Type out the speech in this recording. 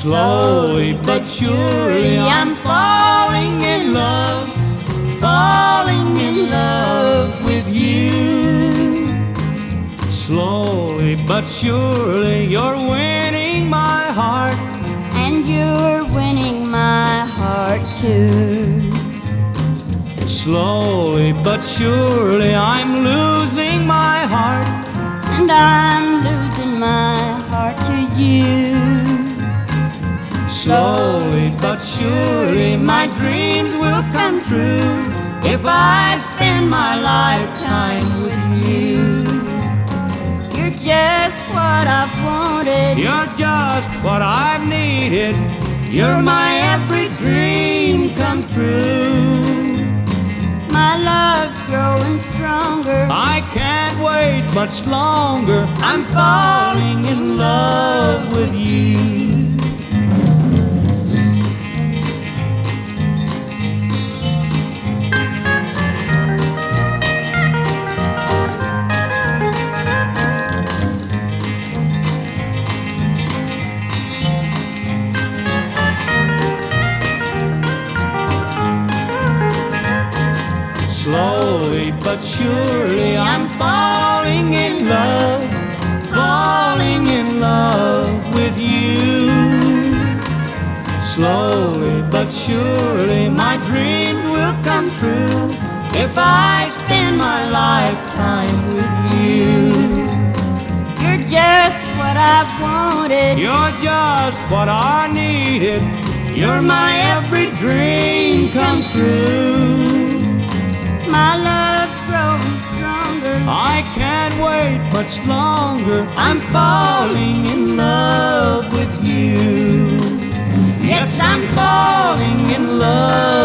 Slowly but surely I'm falling in love, falling in love with you. Slowly but surely you're winning my heart, and you're winning my heart too. Slowly but surely I'm losing my heart, and I'm losing my heart to you. Slowly but surely my dreams will come true if I spend my lifetime with you. You're just what I've wanted, You're just what I've needed, you're my every dream come true. my love's growing stronger. I can't wait much longer, I'm falling in love with you. Slowly but surely I'm falling in love, falling in love with you. Slowly but surely my dreams will come true if I spend my lifetime with you. You're just what I've wanted, You're just what I needed, you're my every dream come true. my love's growing stronger. I can't wait much longer, I'm falling in love with you. Yes, I'm falling in love